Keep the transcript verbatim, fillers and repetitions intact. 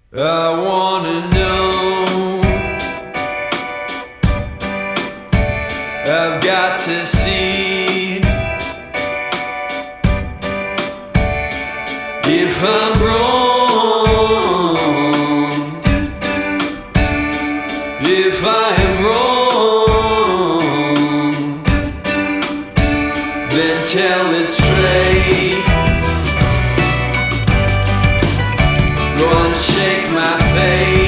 I wanna know, I've got to see if I'm wrong, if I am wrong, then tell it straight. Go and shake my face.